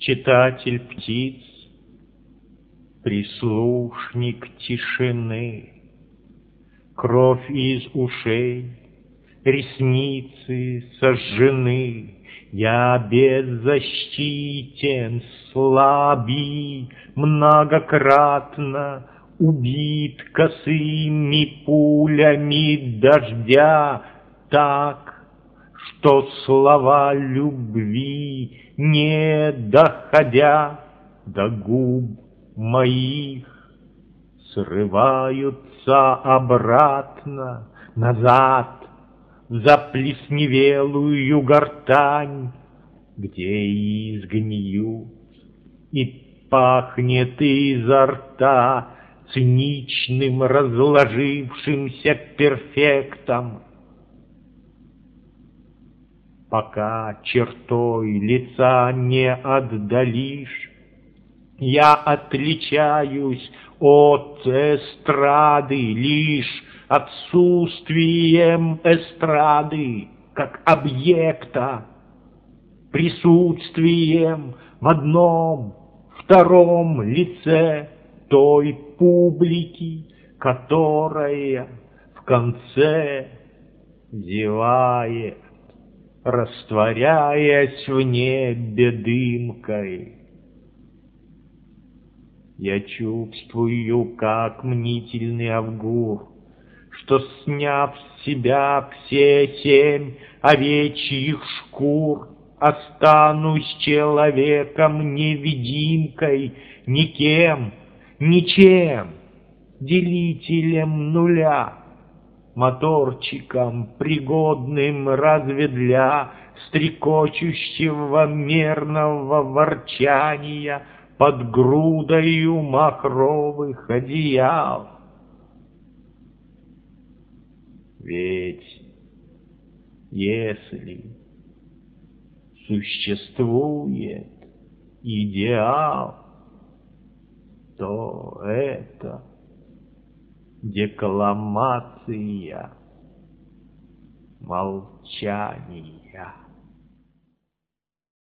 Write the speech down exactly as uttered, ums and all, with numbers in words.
читатель птиц, прислушник тишины. Кровь из ушей, ресницы сожжены. Я беззащитен, слаби, многократно убит косыми пулями дождя, так, что слова любви, не доходя до губ моих, срываются обратно, назад, в заплесневелую гортань, где изгниют, и пахнет изо рта циничным разложившимся перфектом. Пока чертой лица не отдалишь, я отличаюсь от эстрады лишь отсутствием эстрады, как объекта, присутствием в одном, втором лице той публики, которая в конце зевает, растворяясь в небе дымкой. Я чувствую, как мнительный Авгур, что, сняв с себя все семь овечьих шкур, останусь человеком-невидимкой, никем, ничем, делителем нуля, моторчиком, пригодным разве для стрекочущего мерного ворчания под грудою махровых одеял. Ведь если существует идеал, то это декламация молчания.